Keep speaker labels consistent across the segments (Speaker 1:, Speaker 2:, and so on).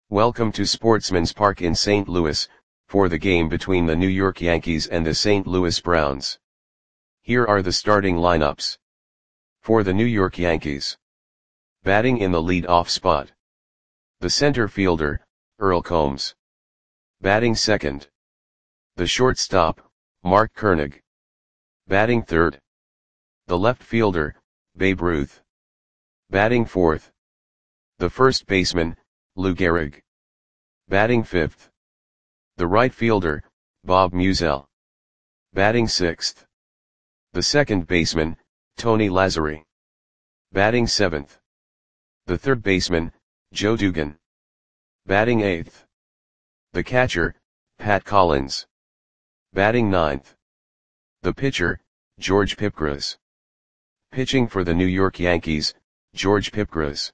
Speaker 1: Welcome to Sportsman's Park in St. Louis, for the game between the New York Yankees and the St. Louis Browns. Here are the starting lineups. For the New York Yankees. Batting in the lead-off spot. The center fielder, Earl Combs. Batting second. The shortstop, Mark Koenig. Batting third. The left fielder, Babe Ruth. Batting fourth. The first baseman, Lou Gehrig. Batting fifth. The right fielder, Bob Meusel. Batting sixth. The second baseman, Tony Lazzeri. Batting seventh. The third baseman, Joe Dugan. Batting eighth. The catcher, Pat Collins. Batting ninth. The pitcher, George Pipgras. Pitching for the New York Yankees, George Pipgras.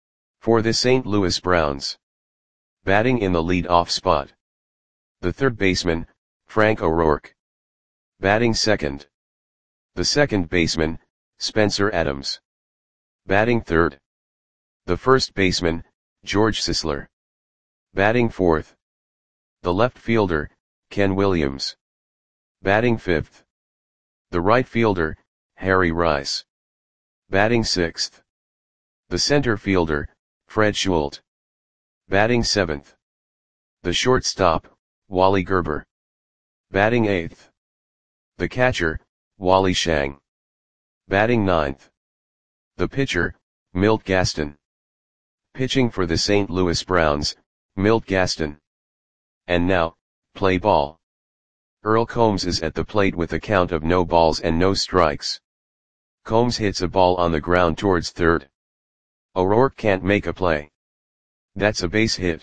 Speaker 1: For the St. Louis Browns. Batting in the lead-off spot. The third baseman, Frank O'Rourke. Batting second. The second baseman, Spencer Adams. Batting third. The first baseman, George Sisler. Batting fourth. The left fielder, Ken Williams. Batting fifth. The right fielder, Harry Rice. Batting sixth. The center fielder, Fred Schulte. Batting seventh. The shortstop, Wally Gerber. Batting eighth. The catcher, Wally Shang. Batting ninth. The pitcher, Milt Gaston. Pitching for the St. Louis Browns, Milt Gaston. And now, play ball. Earl Combs is at the plate with a count of no balls and no strikes. Combs hits a ball on the ground towards third. O'Rourke can't make a play. That's a base hit.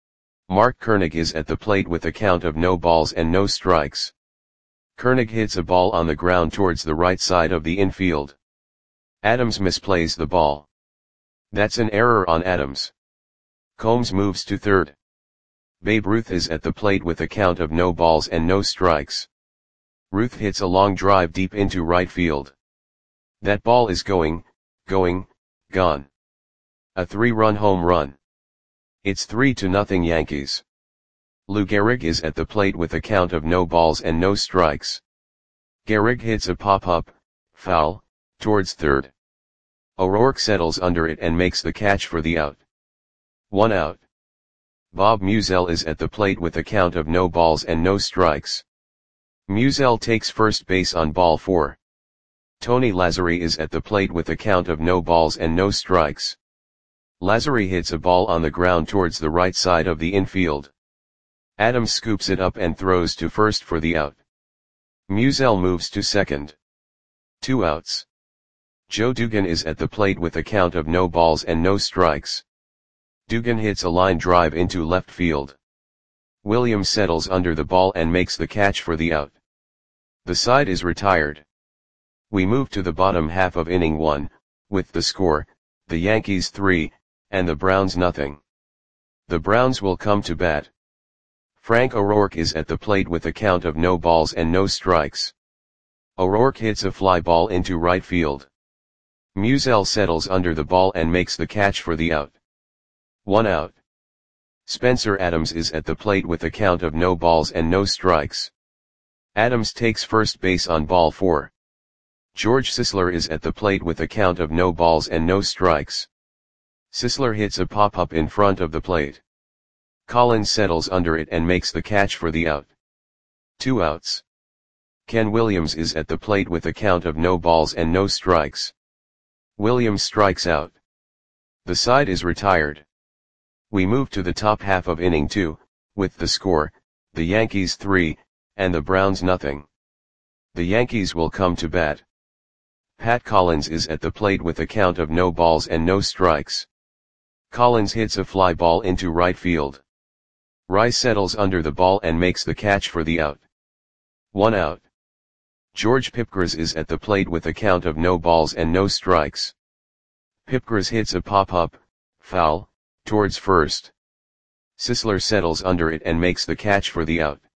Speaker 1: Mark Koenig is at the plate with a count of no balls and no strikes. Koenig hits a ball on the ground towards the right side of the infield. Adams misplays the ball. That's an error on Adams. Combs moves to third. Babe Ruth is at the plate with a count of no balls and no strikes. Ruth hits a long drive deep into right field. That ball is gone. A 3-run home run. It's 3-0 Yankees. Lou Gehrig is at the plate with a count of no balls and no strikes. Gehrig hits a pop-up, foul, towards third. O'Rourke settles under it and makes the catch for the out. 1 out. Bob Meusel is at the plate with a count of no balls and no strikes. Meusel takes first base on ball 4. Tony Lazzeri is at the plate with a count of no balls and no strikes. Lazzeri hits a ball on the ground towards the right side of the infield. Adams scoops it up and throws to first for the out. Meusel moves to second. 2 outs. Joe Dugan is at the plate with a count of no balls and no strikes. Dugan hits a line drive into left field. Williams settles under the ball and makes the catch for the out. The side is retired. We move to the bottom half of inning 1, with the score, the Yankees 3, and the Browns nothing. The Browns will come to bat. Frank O'Rourke is at the plate with a count of no balls and no strikes. O'Rourke hits a fly ball into right field. Meusel settles under the ball and makes the catch for the out. 1 out. Spencer Adams is at the plate with a count of no balls and no strikes. Adams takes first base on ball 4. George Sisler is at the plate with a count of no balls and no strikes. Sisler hits a pop-up in front of the plate. Collins settles under it and makes the catch for the out. 2 outs. Ken Williams is at the plate with a count of no balls and no strikes. Williams strikes out. The side is retired. We move to the top half of inning 2, with the score, the Yankees 3, and the Browns nothing. The Yankees will come to bat. Pat Collins is at the plate with a count of no balls and no strikes. Collins hits a fly ball into right field. Rice settles under the ball and makes the catch for the out. 1 out. George Pipgras is at the plate with a count of no balls and no strikes. Pipgras hits a pop-up, foul, towards first. Sisler settles under it and makes the catch for the out.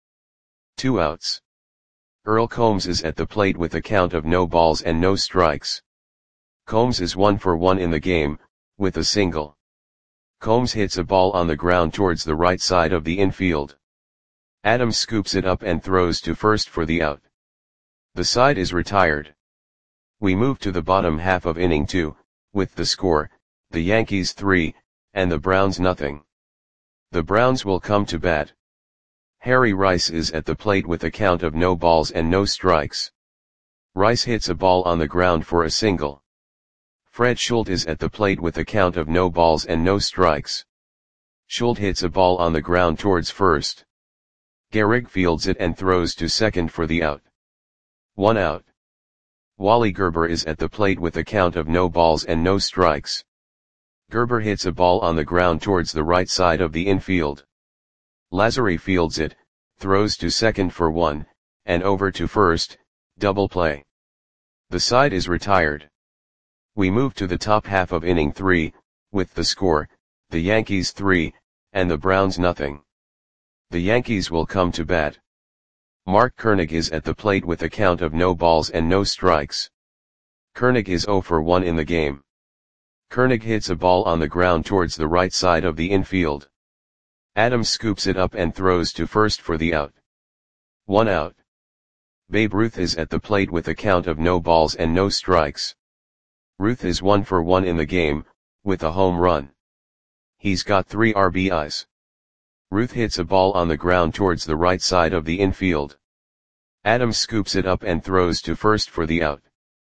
Speaker 1: 2 outs. Earl Combs is at the plate with a count of no balls and no strikes. Combs is 1 for 1 in the game, with a single. Combs hits a ball on the ground towards the right side of the infield. Adams scoops it up and throws to first for the out. The side is retired. We move to the bottom half of inning 2, with the score, the Yankees 3, and the Browns nothing. The Browns will come to bat. Harry Rice is at the plate with a count of no balls and no strikes. Rice hits a ball on the ground for a single. Fred Schultz is at the plate with a count of no balls and no strikes. Schultz hits a ball on the ground towards first. Gehrig fields it and throws to second for the out. 1 out. Wally Gerber is at the plate with a count of no balls and no strikes. Gerber hits a ball on the ground towards the right side of the infield. Lazary fields it, throws to second for 1, and over to first, double play. The side is retired. We move to the top half of inning 3, with the score, the Yankees 3, and the Browns nothing. The Yankees will come to bat. Mark Koenig is at the plate with a count of no balls and no strikes. Koenig is 0 for 1 in the game. Koenig hits a ball on the ground towards the right side of the infield. Adams scoops it up and throws to first for the out. 1 out. Babe Ruth is at the plate with a count of no balls and no strikes. Ruth is 1 for 1 in the game, with a home run. He's got 3 RBIs. Ruth hits a ball on the ground towards the right side of the infield. Adams scoops it up and throws to first for the out.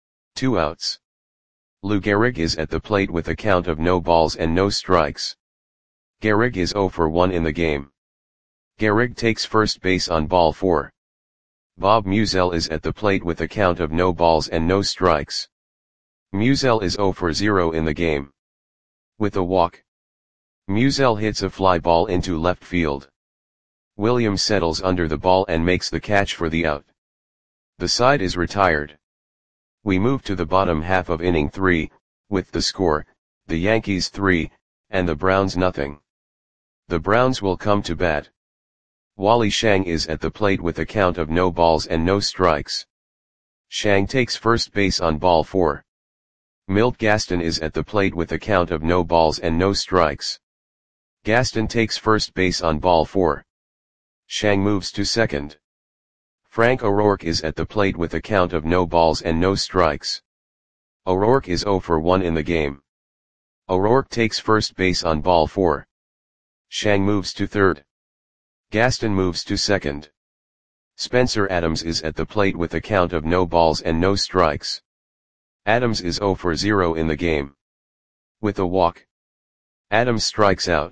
Speaker 1: 2 outs. Lou Gehrig is at the plate with a count of no balls and no strikes. Gehrig is 0 for 1 in the game. Gehrig takes first base on ball 4. Bob Musial is at the plate with a count of no balls and no strikes. Musial is 0 for 0 in the game. With a walk, Musial hits a fly ball into left field. Williams settles under the ball and makes the catch for the out. The side is retired. We move to the bottom half of inning 3, with the score, the Yankees 3, and the Browns nothing. The Browns will come to bat. Wally Shang is at the plate with a count of no balls and no strikes. Shang takes first base on ball 4. Milt Gaston is at the plate with a count of no balls and no strikes. Gaston takes first base on ball 4. Shang moves to second. Frank O'Rourke is at the plate with a count of no balls and no strikes. O'Rourke is 0 for 1 in the game. O'Rourke takes first base on ball 4. Shang moves to third. Gaston moves to second. Spencer Adams is at the plate with a count of no balls and no strikes. Adams is 0 for 0 in the game. With a walk, Adams strikes out.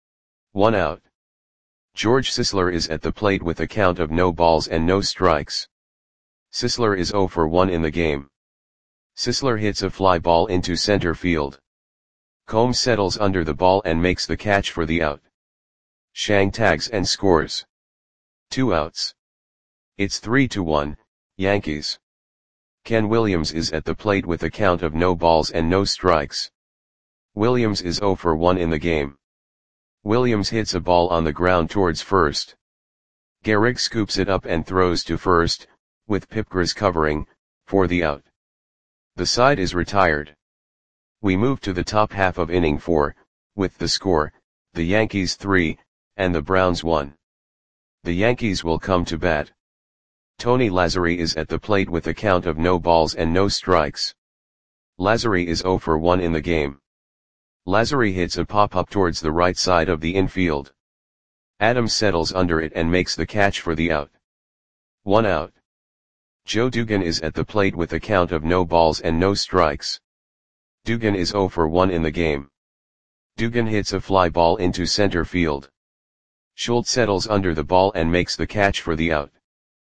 Speaker 1: 1 out. George Sisler is at the plate with a count of no balls and no strikes. Sisler is 0 for 1 in the game. Sisler hits a fly ball into center field. Combs settles under the ball and makes the catch for the out. Shang tags and scores. 2 outs. It's 3-1, Yankees. Ken Williams is at the plate with a count of no balls and no strikes. Williams is 0 for 1 in the game. Williams hits a ball on the ground towards first. Gehrig scoops it up and throws to first, with Pipgras covering, for the out. The side is retired. We move to the top half of inning 4, with the score, the Yankees 3, and the Browns 1. The Yankees will come to bat. Tony Lazary is at the plate with a count of no balls and no strikes. Lazary is 0 for 1 in the game. Lazary hits a pop-up towards the right side of the infield. Adams settles under it and makes the catch for the out. 1 out. Joe Dugan is at the plate with a count of no balls and no strikes. Dugan is 0 for 1 in the game. Dugan hits a fly ball into center field. Schultz settles under the ball and makes the catch for the out.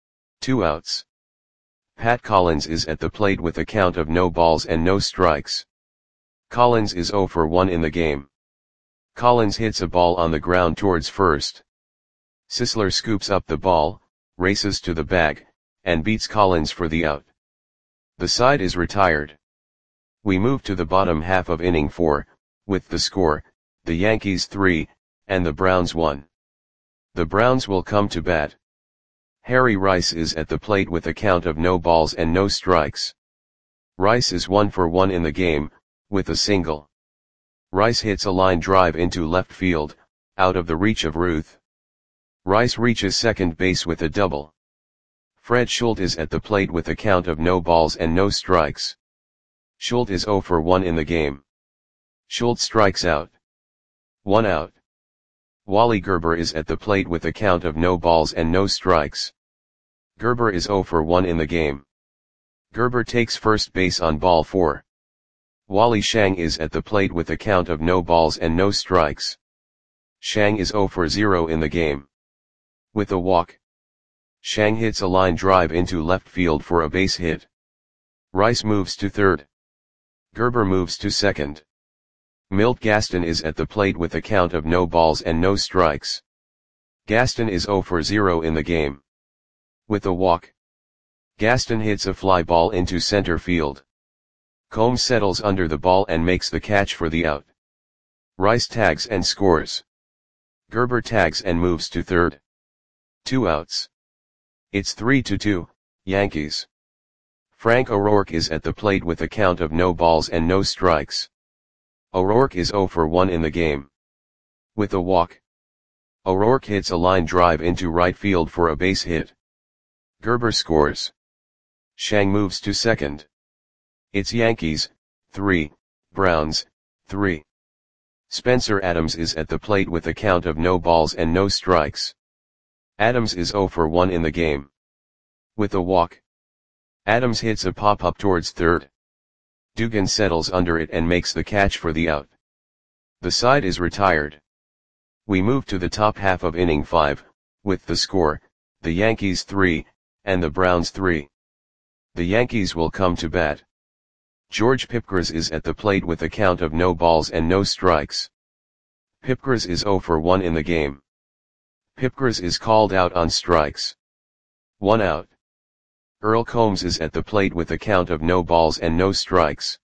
Speaker 1: 2 outs. Pat Collins is at the plate with a count of no balls and no strikes. Collins is 0 for 1 in the game. Collins hits a ball on the ground towards first. Sisler scoops up the ball, races to the bag, and beats Collins for the out. The side is retired. We move to the bottom half of inning 4, with the score, the Yankees 3, and the Browns 1. The Browns will come to bat. Harry Rice is at the plate with a count of no balls and no strikes. Rice is 1 for 1 in the game, with a single. Rice hits a line drive into left field, out of the reach of Ruth. Rice reaches second base with a double. Fred Schultz is at the plate with a count of no balls and no strikes. Schultz is 0 for 1 in the game. Schultz strikes out. 1 out. Wally Gerber is at the plate with a count of no balls and no strikes. Gerber is 0 for 1 in the game. Gerber takes first base on ball 4. Wally Shang is at the plate with a count of no balls and no strikes. Shang is 0 for 0 in the game. With a walk, Shang hits a line drive into left field for a base hit. Rice moves to third. Gerber moves to second. Milt Gaston is at the plate with a count of no balls and no strikes. Gaston is 0 for 0 in the game. With a walk, Gaston hits a fly ball into center field. Combs settles under the ball and makes the catch for the out. Rice tags and scores. Gerber tags and moves to third. 2 outs. It's 3-2, Yankees. Frank O'Rourke is at the plate with a count of no balls and no strikes. O'Rourke is 0 for 1 in the game. With a walk, O'Rourke hits a line drive into right field for a base hit. Gerber scores. Shang moves to second. It's Yankees, 3, Browns, 3. Spencer Adams is at the plate with a count of no balls and no strikes. Adams is 0 for 1 in the game. With a walk, Adams hits a pop-up towards third. Dugan settles under it and makes the catch for the out. The side is retired. We move to the top half of inning 5, with the score, the Yankees 3, and the Browns 3. The Yankees will come to bat. George Pipgras is at the plate with a count of no balls and no strikes. Pipgras is 0 for 1 in the game. Pipgras is called out on strikes. 1 out. Earl Combs is at the plate with a count of no balls and no strikes.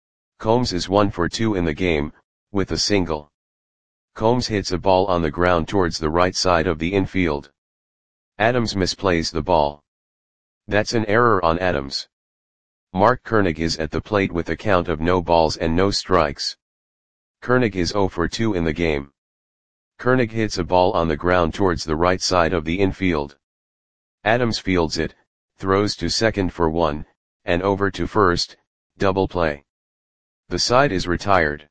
Speaker 1: Combs is 1 for 2 in the game, with a single. Combs hits a ball on the ground towards the right side of the infield. Adams misplays the ball. That's an error on Adams. Mark Koenig is at the plate with a count of no balls and no strikes. Koenig is 0 for 2 in the game. Koenig hits a ball on the ground towards the right side of the infield. Adams fields it, throws to second for 1, and over to first, double play. The side is retired.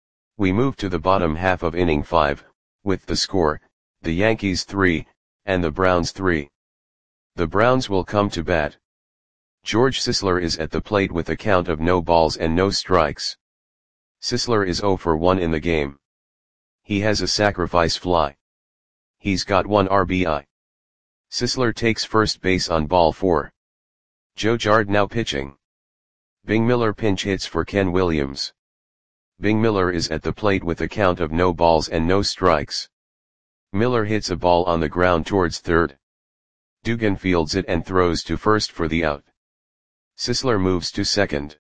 Speaker 1: We move to the bottom half of inning 5, with the score, the Yankees 3, and the Browns 3. The Browns will come to bat. George Sisler is at the plate with a count of no balls and no strikes. Sisler is 0 for 1 in the game. He has a sacrifice fly. He's got 1 RBI. Sisler takes first base on ball 4. Joe Jard now pitching. Bing Miller pinch hits for Ken Williams. Bing Miller is at the plate with a count of no balls and no strikes. Miller hits a ball on the ground towards third. Dugan fields it and throws to first for the out. Sisler moves to second.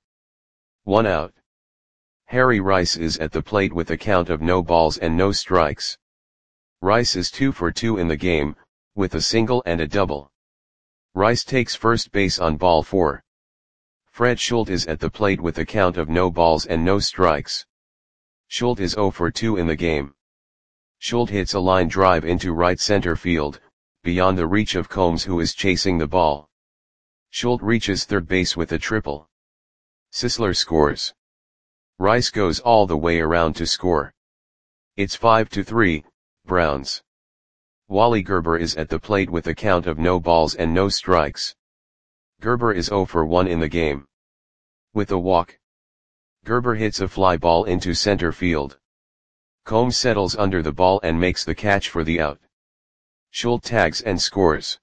Speaker 1: 1 out. Harry Rice is at the plate with a count of no balls and no strikes. Rice is 2 for 2 in the game, with a single and a double. Rice takes first base on ball 4. Fred Schultz is at the plate with a count of no balls and no strikes. Schultz is 0 for 2 in the game. Schultz hits a line drive into right center field, beyond the reach of Combs who is chasing the ball. Schultz reaches third base with a triple. Sisler scores. Rice goes all the way around to score. It's 5-3, Browns. Wally Gerber is at the plate with a count of no balls and no strikes. Gerber is 0 for 1 in the game. With a walk, Gerber hits a fly ball into center field. Combs settles under the ball and makes the catch for the out. Schultz tags and scores.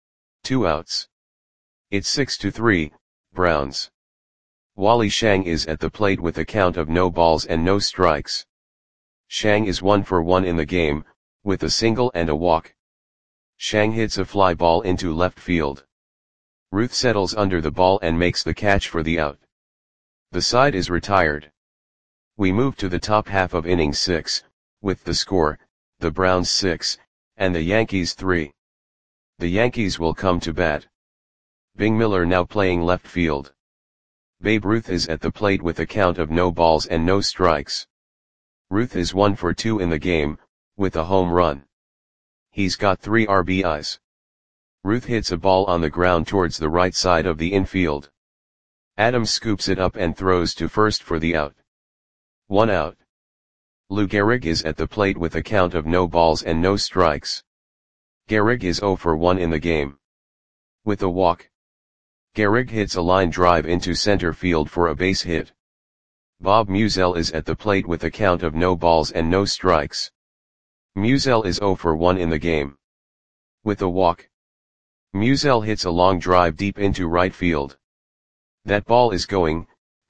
Speaker 1: 2 outs. It's 6-3, Browns. Wally Shang is at the plate with a count of no balls and no strikes. Shang is 1 for 1 in the game, with a single and a walk. Shang hits a fly ball into left field. Ruth settles under the ball and makes the catch for the out. The side is retired. We move to the top half of inning 6, with the score, the Browns 6, and the Yankees 3. The Yankees will come to bat. Bing Miller now playing left field. Babe Ruth is at the plate with a count of no balls and no strikes. Ruth is 1 for 2 in the game, with a home run. He's got 3 RBIs. Ruth hits a ball on the ground towards the right side of the infield. Adams scoops it up and throws to first for the out. 1 out. Lou Gehrig is at the plate with a count of no balls and no strikes. Gehrig is 0 for 1 in the game. With a walk. Gehrig hits a line drive into center field for a base hit. Bob Musial is at the plate with a count of no balls and no strikes. Musial is 0 for 1 in the game. With a walk. Musial hits a long drive deep into right field. That ball is gone.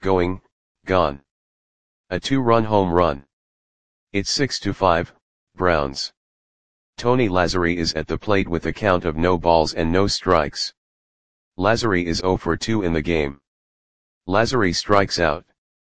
Speaker 1: A 2-run home run. It's 6-5, Browns. Tony Lazzeri is at the plate with a count of no balls and no strikes. Lazzeri is 0 for 2 in the game. Lazzeri strikes out.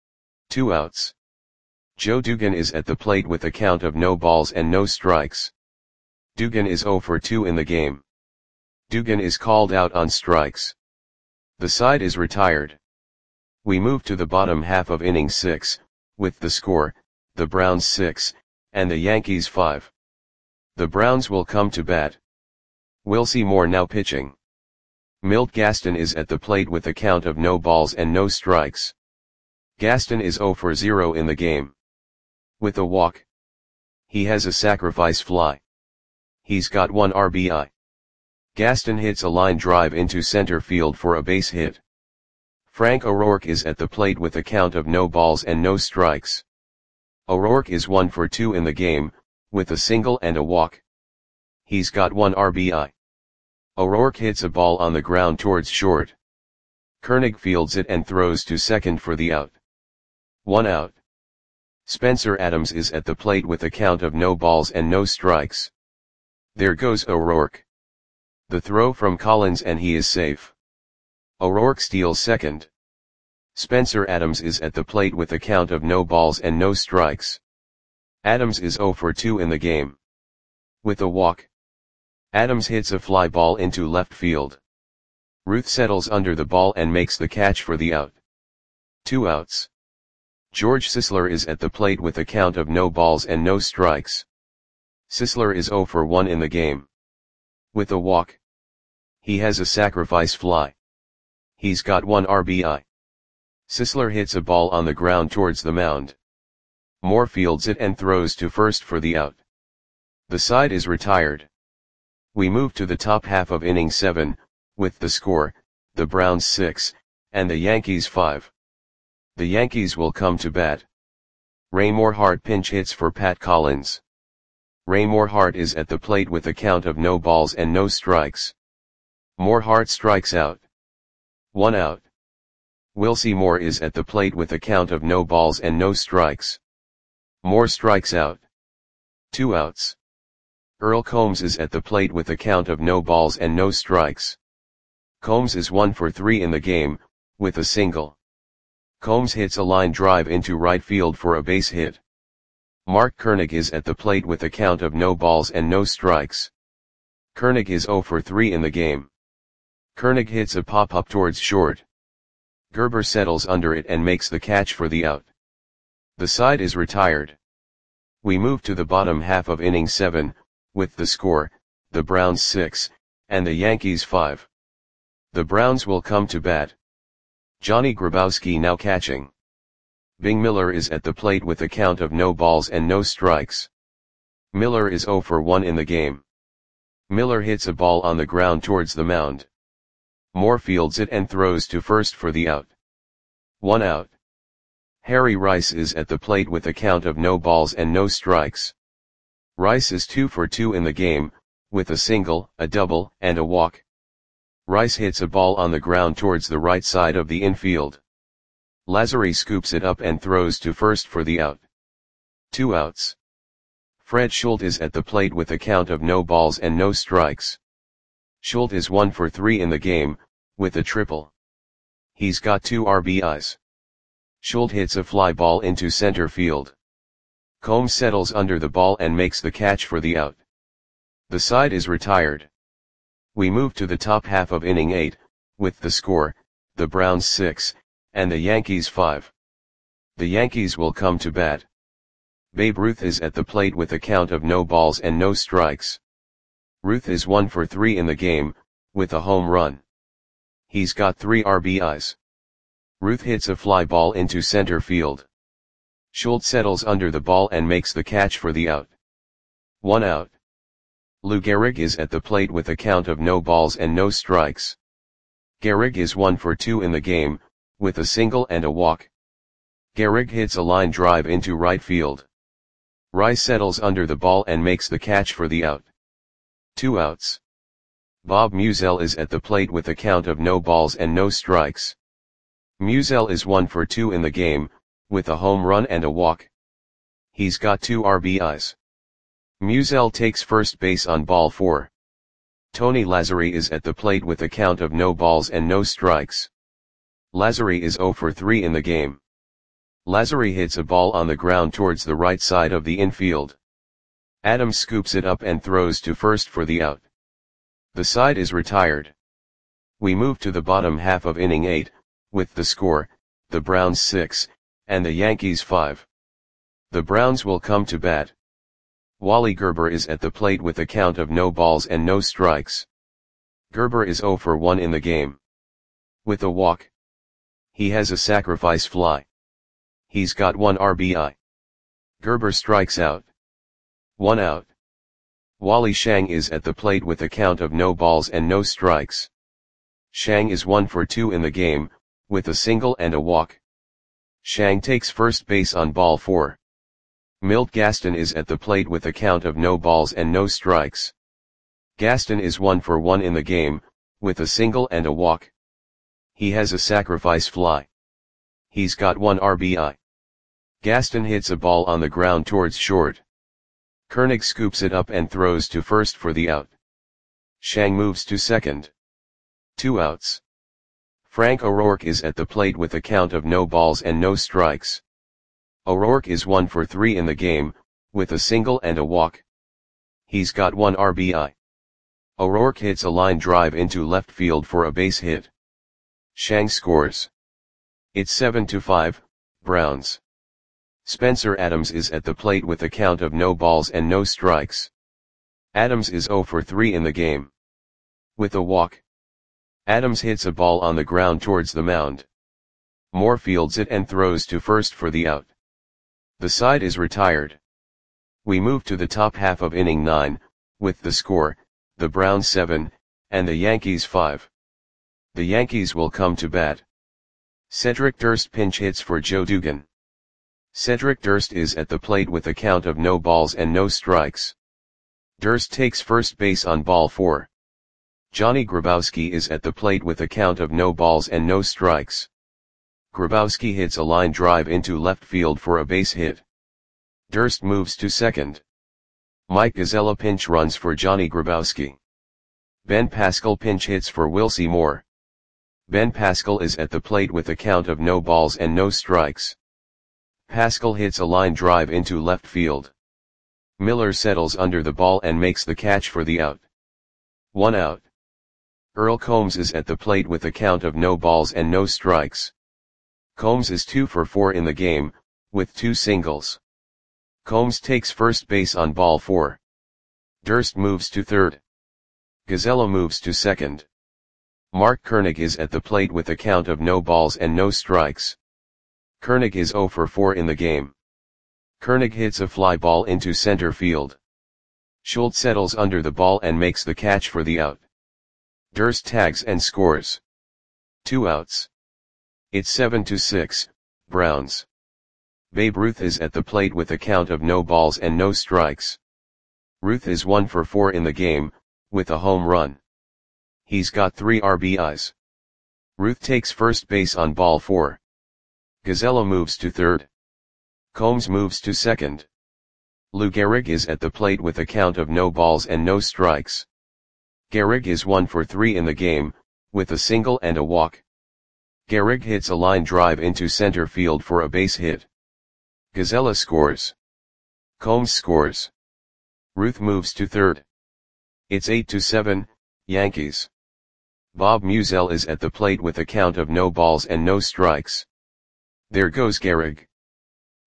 Speaker 1: 2 outs. Joe Dugan is at the plate with a count of no balls and no strikes. Dugan is 0 for 2 in the game. Dugan is called out on strikes. The side is retired. We move to the bottom half of inning 6, with the score, the Browns 6, and the Yankees 5. The Browns will come to bat. Wilcie Moore now pitching. Milt Gaston is at the plate with a count of no balls and no strikes. Gaston is 0 for 0 in the game. With a walk. He has a sacrifice fly. He's got 1 RBI. Gaston hits a line drive into center field for a base hit. Frank O'Rourke is at the plate with a count of no balls and no strikes. O'Rourke is 1 for 2 in the game, with a single and a walk. He's got 1 RBI. O'Rourke hits a ball on the ground towards short. Koenig fields it and throws to second for the out. 1 out. Spencer Adams is at the plate with a count of no balls and no strikes. There goes O'Rourke. The throw from Collins and he is safe. O'Rourke steals second. Spencer Adams is at the plate with a count of no balls and no strikes. Adams is 0 for 2 in the game. With a walk. Adams hits a fly ball into left field. Ruth settles under the ball and makes the catch for the out. 2 outs. George Sisler is at the plate with a count of no balls and no strikes. Sisler is 0 for 1 in the game. With a walk. He has a sacrifice fly. He's got 1 RBI. Sisler hits a ball on the ground towards the mound. Moore fields it and throws to first for the out. The side is retired. We move to the top half of inning 7, with the score, the Browns 6, and the Yankees 5. The Yankees will come to bat. Ray Morehart pinch hits for Pat Collins. Ray Morehart is at the plate with a count of no balls and no strikes. Morehart strikes out. 1 out. Wilcie Moore is at the plate with a count of no balls and no strikes. Moore strikes out. 2 outs. Earl Combs is at the plate with a count of no balls and no strikes. Combs is 1 for 3 in the game, with a single. Combs hits a line drive into right field for a base hit. Mark Koenig is at the plate with a count of no balls and no strikes. Koenig is 0 for 3 in the game. Koenig hits a pop-up towards short. Gerber settles under it and makes the catch for the out. The side is retired. We move to the bottom half of inning 7, with the score, the Browns 6, and the Yankees 5. The Browns will come to bat. Johnny Grabowski now catching. Bing Miller is at the plate with a count of no balls and no strikes. Miller is 0 for 1 in the game. Miller hits a ball on the ground towards the mound. Moore fields it and throws to first for the out. 1 out. Harry Rice is at the plate with a count of no balls and no strikes. Rice is 2 for 2 in the game, with a single, a double, and a walk. Rice hits a ball on the ground towards the right side of the infield. Lazzeri scoops it up and throws to first for the out. 2 outs. Fred Schultz is at the plate with a count of no balls and no strikes. Schultz is 1 for 3 in the game, with a triple. He's got 2 RBIs. Schultz hits a fly ball into center field. Combs settles under the ball and makes the catch for the out. The side is retired. We move to the top half of inning 8, with the score, the Browns 6, and the Yankees 5. The Yankees will come to bat. Babe Ruth is at the plate with a count of no balls and no strikes. Ruth is 1 for 3 in the game, with a home run. He's got 3 RBIs. Ruth hits a fly ball into center field. Schultz settles under the ball and makes the catch for the out. 1 out. Lou Gehrig is at the plate with a count of no balls and no strikes. Gehrig is 1 for 2 in the game, with a single and a walk. Gehrig hits a line drive into right field. Rice settles under the ball and makes the catch for the out. 2 outs. Bob Musial is at the plate with a count of no balls and no strikes. Musial is 1 for 2 in the game, with a home run and a walk. He's got 2 RBIs. Musial takes first base on ball 4. Tony Lazzeri is at the plate with a count of no balls and no strikes. Lazzeri is 0 for 3 in the game. Lazzeri hits a ball on the ground towards the right side of the infield. Adams scoops it up and throws to first for the out. The side is retired. We move to the bottom half of inning 8, with the score, the Browns 6, and the Yankees 5. The Browns will come to bat. Wally Gerber is at the plate with a count of no balls and no strikes. Gerber is 0 for 1 in the game. With a walk. He has a sacrifice fly. He's got 1 RBI. Gerber strikes out. 1 out. Wally Shang is at the plate with a count of no balls and no strikes. Shang is 1 for 2 in the game, with a single and a walk. Shang takes first base on ball 4. Milt Gaston is at the plate with a count of no balls and no strikes. Gaston is 1 for 1 in the game, with a single and a walk. He has a sacrifice fly. He's got 1 RBI. Gaston hits a ball on the ground towards short. Koenig scoops it up and throws to first for the out. Shang moves to second. 2 outs. Frank O'Rourke is at the plate with a count of no balls and no strikes. O'Rourke is 1 for 3 in the game, with a single and a walk. He's got 1 RBI. O'Rourke hits a line drive into left field for a base hit. Shang scores. It's 7-5, Browns. Spencer Adams is at the plate with a count of no balls and no strikes. Adams is 0 for 3 in the game. With a walk. Adams hits a ball on the ground towards the mound. Moore fields it and throws to first for the out. The side is retired. We move to the top half of inning 9, with the score, the Browns 7, and the Yankees 5. The Yankees will come to bat. Cedric Durst pinch hits for Joe Dugan. Cedric Durst is at the plate with a count of no balls and no strikes. Durst takes first base on ball 4. Johnny Grabowski is at the plate with a count of no balls and no strikes. Grabowski hits a line drive into left field for a base hit. Durst moves to second. Mike Gazzella pinch runs for Johnny Grabowski. Ben Pascal pinch hits for Wilcie Moore. Ben Pascal is at the plate with a count of no balls and no strikes. Pascal hits a line drive into left field. Miller settles under the ball and makes the catch for the out. 1 out. Earl Combs is at the plate with a count of no balls and no strikes. Combs is 2 for 4 in the game, with 2 singles. Combs takes first base on ball 4. Durst moves to third. Gazzella moves to second. Mark Koenig is at the plate with a count of no balls and no strikes. Koenig is 0 for 4 in the game. Koenig hits a fly ball into center field. Schultz settles under the ball and makes the catch for the out. Durst tags and scores. 2 outs. It's 7-6, Browns. Babe Ruth is at the plate with a count of no balls and no strikes. Ruth is 1 for 4 in the game, with a home run. He's got 3 RBIs. Ruth takes first base on ball 4. Gazzella moves to third. Combs moves to second. Lou Gehrig is at the plate with a count of no balls and no strikes. Gehrig is 1 for 3 in the game, with a single and a walk. Gehrig hits a line drive into center field for a base hit. Gazzella scores. Combs scores. Ruth moves to third. It's 8-7, Yankees. Bob Musial is at the plate with a count of no balls and no strikes. There goes Gehrig.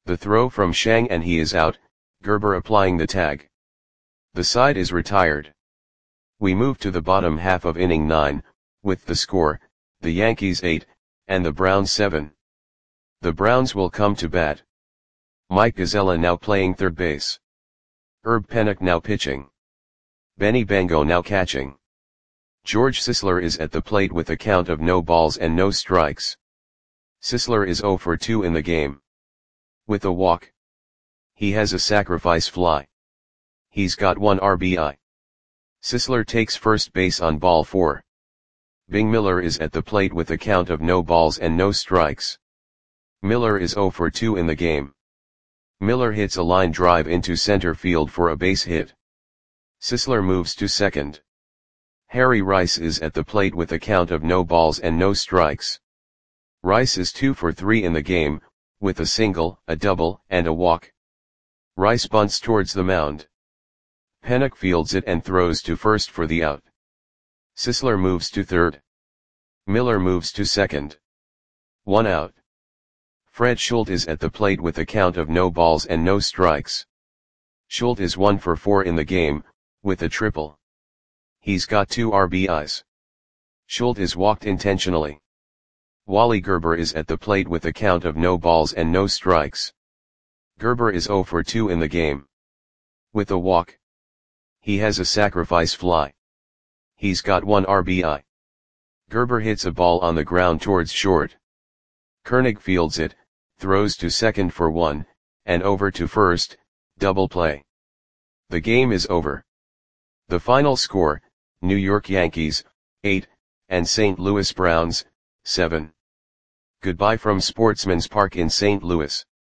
Speaker 1: The throw from Shang and he is out, Gerber applying the tag. The side is retired. We move to the bottom half of inning 9, with the score, the Yankees 8, and the Browns 7. The Browns will come to bat. Mike Gazella now playing third base. Herb Pennock now pitching. Benny Bango now catching. George Sisler is at the plate with a count of no balls and no strikes. Sisler is 0 for 2 in the game. With a walk. He has a sacrifice fly. He's got 1 RBI. Sisler takes first base on ball 4. Bing Miller is at the plate with a count of no balls and no strikes. Miller is 0 for 2 in the game. Miller hits a line drive into center field for a base hit. Sisler moves to second. Harry Rice is at the plate with a count of no balls and no strikes. Rice is 2 for 3 in the game, with a single, a double, and a walk. Rice bunts towards the mound. Pennock fields it and throws to first for the out. Sisler moves to third. Miller moves to second. 1 out. Fred Schultz is at the plate with a count of no balls and no strikes. Schultz is 1 for 4 in the game, with a triple. He's got 2 RBIs. Schultz is walked intentionally. Wally Gerber is at the plate with a count of no balls and no strikes. Gerber is 0 for 2 in the game. With a walk. He has a sacrifice fly. He's got 1 RBI. Gerber hits a ball on the ground towards short. Koenig fields it, throws to second for 1, and over to first, double play. The game is over. The final score, New York Yankees, 8, and St. Louis Browns, 7. Goodbye from Sportsman's Park in St. Louis.